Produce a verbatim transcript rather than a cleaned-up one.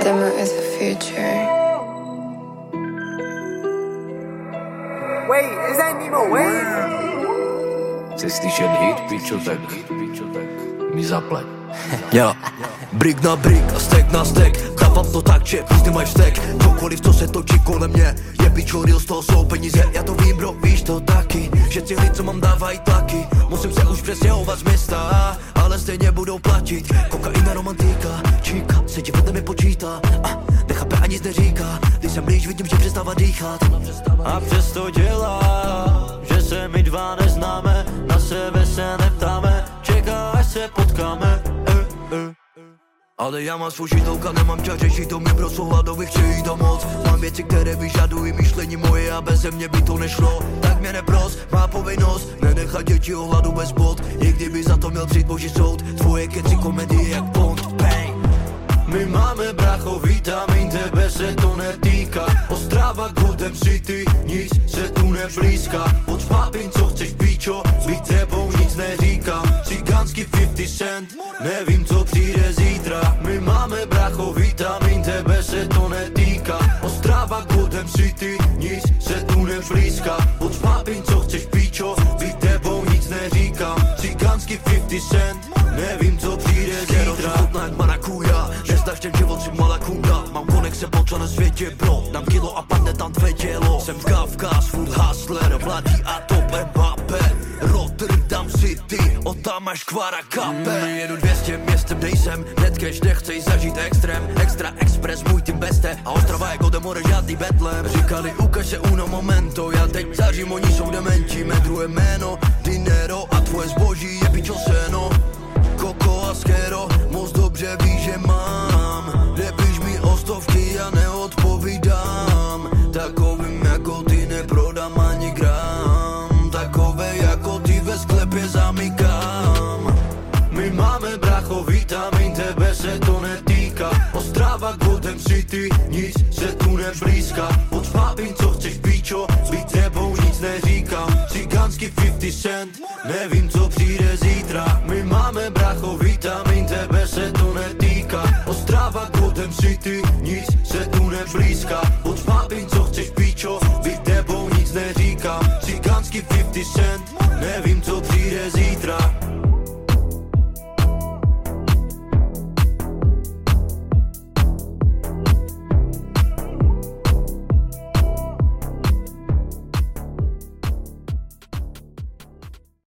Demo is the future. Wait, is that Nemo? Wait. Chceš slyšet hit, pičo, tak mi zaplať. Jo, brick na brick a stek na stek. Dávám to tak, že písny mají vztek. Cokoliv, co se točí kolem mě, je pičo real, z toho jsou peníze. Já to vím, bro, víš to taky, že ty lidi, co mám, dávají tlaky. Musím se už přestěhovat z města, ale stejně budou platit. Kokaina, romantika, číka, se ti vedle mi počítá a nechápe a nic neříká. Když jsem blíž, vidím, že přestává dýchat. A přesto dělá, že se my dva neznáme, na sebe se neptáme, čeká, až se potkáme. eh, eh. Ale já mám svůj žitolka, nemám čas řešit to, mě pro souhladovi chci jít to moc. Mám věci, které vyžadují myšlení moje a beze mě by to nešlo. Tak mě nepros, má povinnost nenechat děti o hladu bez bod. I kdyby za to měl přijít boží soud, tvoje keci komedie jak Bond. Bang. My máme brácho vitamin, tebe se to netýká. Ostrava, Golden City, nic se tu neblízká. Od papin, co chceš, píčo, byť tebou nic neříkám. Cigánský fifty cent, nevím, co přijde zítra. My máme brácho vitamin, tebe se to netýká. Ostrava, Golden City, nic se tu neblízká. Od papin, co chceš, píčo, byť tebou nic neříkám. Cigánský fifty cent, nevím, co přijde zítra. Marakuja, neznáš ten život, si malá kunda. Mám konexe po celém světě, bro. Dám kilo a padne tam tvé tělo. Jsem v Kavkaz, food hustler, mladý a top Mbappé. Rotterdam City, od tam máš kvara kape. mm, Jedu dvě stě městem, nejsem netcash, nechceš zažít extrém. Extra express, můj tým beste. A Ostrava je Golden More, žádný Betlem. Říkali, ukaž se uno momento. Já teď zažím, oni jsou dementi. Mé druhé jméno, dinero a tvoje zboží je pičo seno. Koko a skero, moc dobře víš, že mám. Nepíš mi o stovky, já neodpovídám. Takovým jako ty neprodám ani gram. Takové jako ty ve sklepě zamykám. My máme brácho vitamin, tebe se to netýká. Ostrava, Golden City, nic se tu neblízká. Od papin, co chceš, píčo, byť tebou nic neříkám. Cigánský fifty cent, nevím, co přijde zítra. My máme brácho vitamin, tebe se to netýká. Ostrava, Golden City, nic se tu neblízká. Od papin, co chceš, píčo, byť tebou nic neříkám. Cigánský fifty cent,